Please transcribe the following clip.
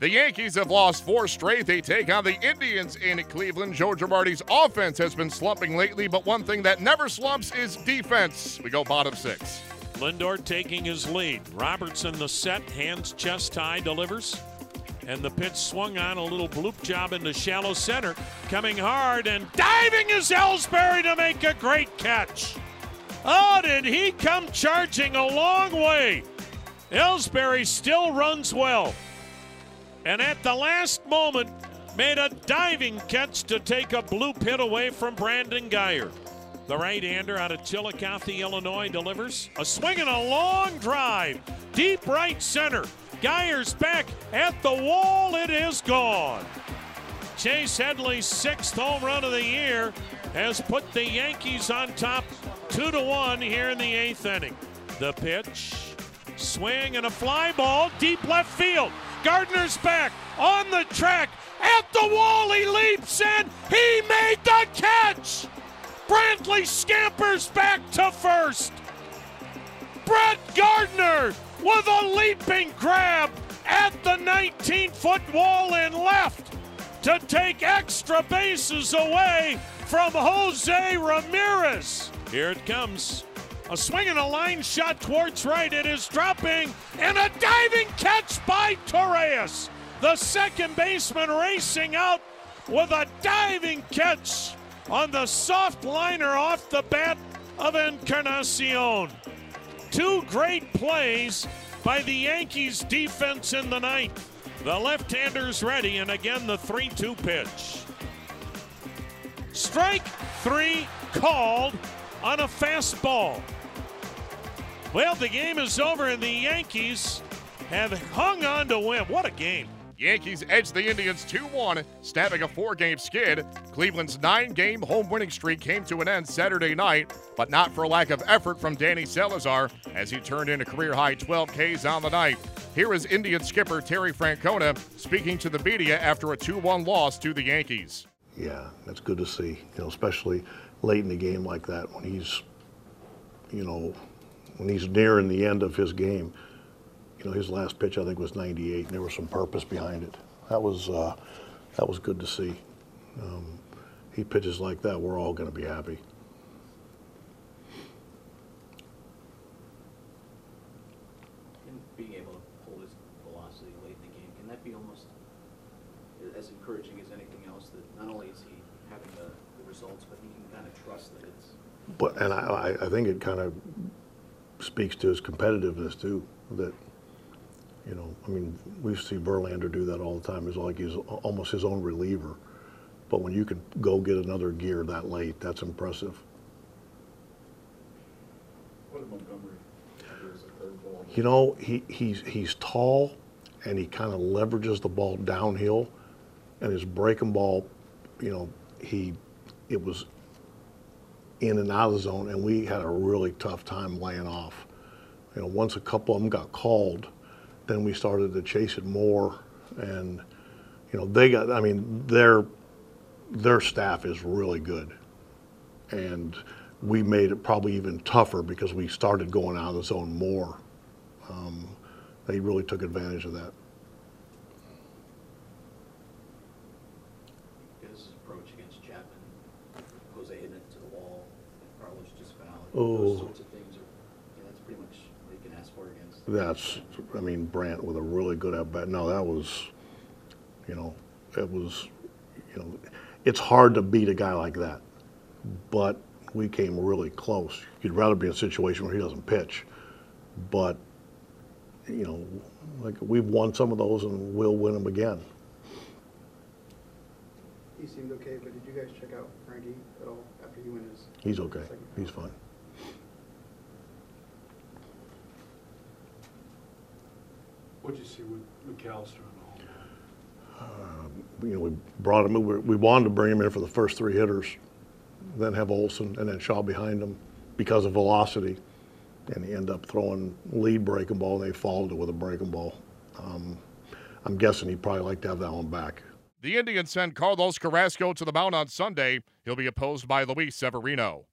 The Yankees have lost 4 straight. They take on the Indians in Cleveland. Joe Girardi's offense has been slumping lately, but one thing that never slumps is defense. We go bottom 6. Lindor taking his lead. Robertson the set, hands chest high, delivers. And the pitch swung on, a little bloop job into shallow center. Coming hard and diving is Ellsbury to make a great catch. Oh, did he come charging a long way. Ellsbury still runs well. And at the last moment, made a diving catch to take a bloop hit away from Brandon Guyer. The right-hander out of Chillicothe, Illinois, delivers. A swing and a long drive. Deep right center. Guyer's back at the wall. It is gone. Chase Headley's 6th home run of the year has put the Yankees on top 2-1 here in the 8th inning. The pitch, swing and a fly ball, deep left field. Gardner's back on the track at the wall. He leaps in. He made the catch. Brantley scampers back to first. Brett Gardner with a leaping grab at the 19-foot wall and left to take extra bases away from Jose Ramirez. Here it comes. A swing and a line shot towards right. It is dropping, and a diving catch by Torres. The second baseman racing out with a diving catch on the soft liner off the bat of Encarnacion. 2 great plays by the Yankees defense in the 9th. The left-hander's ready, and again the 3-2 pitch. Strike 3 called on a fastball. Well, the game is over, and the Yankees have hung on to win. What a game. Yankees edge the Indians 2-1, snapping a 4-game skid. Cleveland's 9-game home winning streak came to an end Saturday night, but not for lack of effort from Danny Salazar, as he turned in a career-high 12 Ks on the night. Here is Indian skipper Terry Francona speaking to the media after a 2-1 loss to the Yankees. Yeah, that's good to see, especially late in the game like that when he's, when he's nearing the end of his game. His last pitch I think was 98, and there was some purpose behind it. That was good to see. He pitches like that, we're all going to be happy. And being able to hold his velocity late in the game, can that be almost as encouraging as anything else? That not only is he having the results, but he can kind of trust that it's. But and I think it kind of speaks to his competitiveness too. That. We see Verlander do that all the time. It's like he's almost his own reliever. But when you can go get another gear that late, that's impressive. What did Montgomery do as a third ball? He's tall, and he kind of leverages the ball downhill. And his breaking ball, it was in and out of the zone, and we had a really tough time laying off. Once a couple of them got called, then we started to chase it more, and they got. Their staff is really good, and we made it probably even tougher because we started going out of the zone more. They really took advantage of that. His approach against Chapman, Jose hitting it to the wall, Carlos just fouled. Oh. Those sorts of things that's pretty much what you can ask for against. Brandt with a really good at bat. No, that was, it's hard to beat a guy like that. But we came really close. You'd rather be in a situation where he doesn't pitch. But, we've won some of those and we'll win them again. He seemed okay, but did you guys check out Frankie at all after he went his? He's okay. He's fine. What'd you see with McAllister and all? We brought him. We wanted to bring him in for the first 3 hitters, then have Olson and then Shaw behind him because of velocity, and he ended up throwing lead breaking ball, and they followed it with a breaking ball. I'm guessing he'd probably like to have that one back. The Indians send Carlos Carrasco to the mound on Sunday. He'll be opposed by Luis Severino.